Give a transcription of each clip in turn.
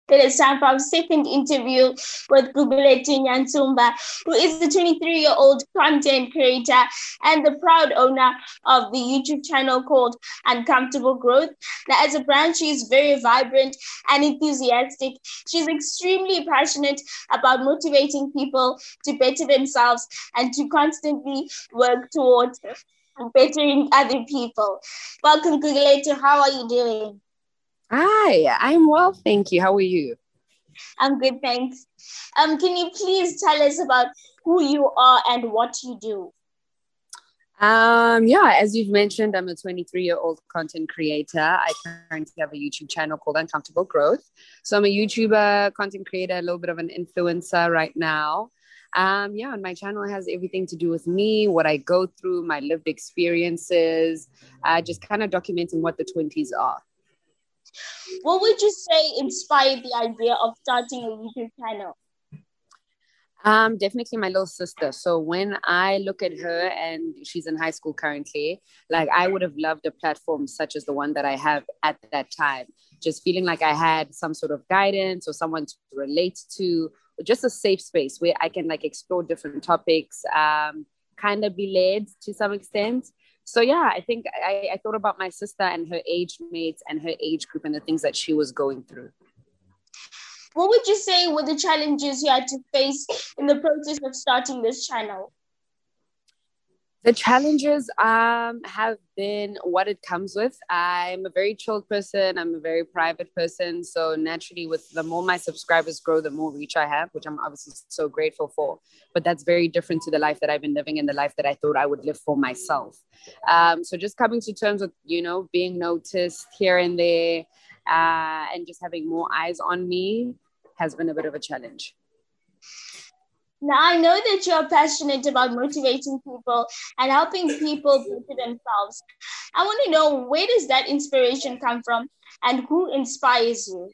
It is time for our second interview with Gugulethu Nyansumba, who is the 23-year-old content creator and the proud owner of the YouTube channel called Uncomfortable Growth. Now, as a brand, she is very vibrant and enthusiastic. She's extremely passionate about motivating people to better themselves and to constantly work towards bettering other people. Welcome, Gugulethu. How are you doing? Hi, I'm well, thank you. How are you? I'm good, thanks. Can you please tell us about who you are and what you do? As you've mentioned, I'm a 23-year-old content creator. I currently have a YouTube channel called Uncomfortable Growth. So I'm a YouTuber, content creator, a little bit of an influencer right now. And my channel has everything to do with me, what I go through, my lived experiences, just kind of documenting what the 20s are. What would you say inspired the idea of starting a YouTube channel? Definitely my little sister. So when I look at her, and she's in high school currently, like I would have loved a platform such as the one that I have at that time. Just feeling like I had some sort of guidance or someone to relate to, or just a safe space where I can like explore different topics, kind of be led to some extent. So I think I thought about my sister and her age mates and her age group and the things that she was going through. What would you say were the challenges you had to face in the process of starting this channel? The challenges have been what it comes with. I'm a very chilled person. I'm a very private person. So naturally, with the more my subscribers grow, the more reach I have, which I'm obviously so grateful for. But that's very different to the life that I've been living and the life that I thought I would live for myself. So just coming to terms with, being noticed here and there, and just having more eyes on me has been a bit of a challenge. Now, I know that you're passionate about motivating people and helping people better themselves. I want to know, where does that inspiration come from and who inspires you?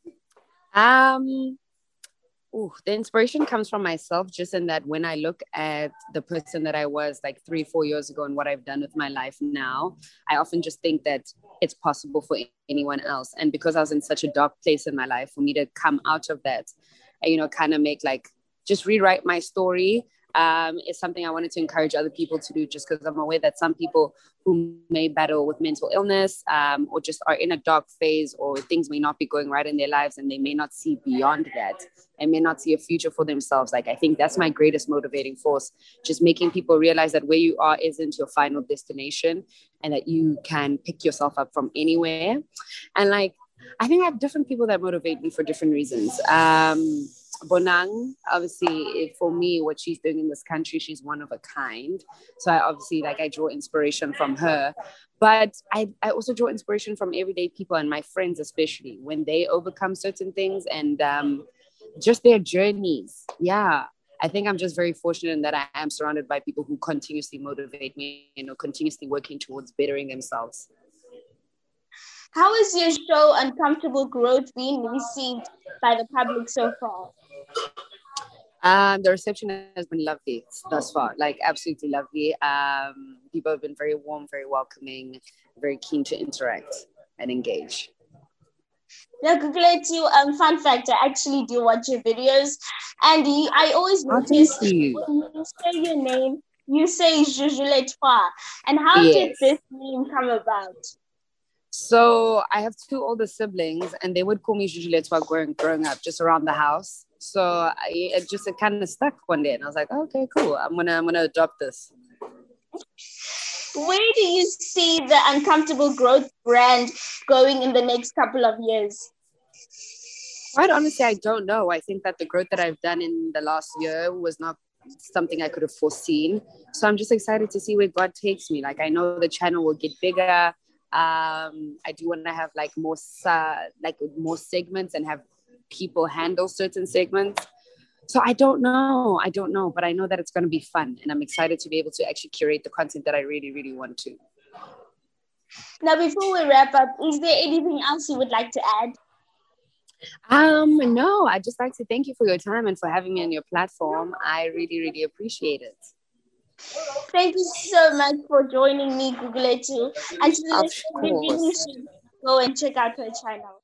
The inspiration comes from myself, just in that when I look at the person that I was like 3-4 years ago and what I've done with my life now, I often just think that it's possible for anyone else. And because I was in such a dark place in my life, for me to come out of that and, kind of make just rewrite my story is something I wanted to encourage other people to do, just because I'm aware that some people who may battle with mental illness or just are in a dark phase, or things may not be going right in their lives and they may not see beyond that and may not see a future for themselves. I think that's my greatest motivating force, just making people realize that where you are isn't your final destination and that you can pick yourself up from anywhere. And I think I have different people that motivate me for different reasons. Bonang, obviously, for me, what she's doing in this country, she's one of a kind. So I draw inspiration from her. But I also draw inspiration from everyday people and my friends, especially when they overcome certain things and just their journeys. Yeah. I think I'm just very fortunate in that I am surrounded by people who continuously motivate me, continuously working towards bettering themselves. How is your show Uncomfortable Growth being received by the public so far? The reception has been lovely thus far, absolutely lovely. People have been very warm, very welcoming, very keen to interact and engage. Now, Gugulethu, fun fact, I actually do watch your videos, and I always notice when you say your name, you say Jujuletwa. And how did this name come about? So I have 2 older siblings, and they would call me Jujuletwa growing up, just around the house. So it kind of stuck one day, and I was like, okay, cool. I'm gonna adopt this. Where do you see the Uncomfortable Growth brand going in the next couple of years? Quite honestly, I don't know. I think that the growth that I've done in the last year was not something I could have foreseen. So I'm just excited to see where God takes me. I know the channel will get bigger. I do want to have more segments and have people handle certain segments. So I don't know, but I know that it's going to be fun, and I'm excited to be able to actually curate the content that I really, really want to. Now, before we wrap up, is there anything else you would like to add? No, I'd just like to thank you for your time and for having me on your platform. I really, really appreciate it. Thank you so much for joining me, Gugulethu. And to the listeners, you should go and check out her channel.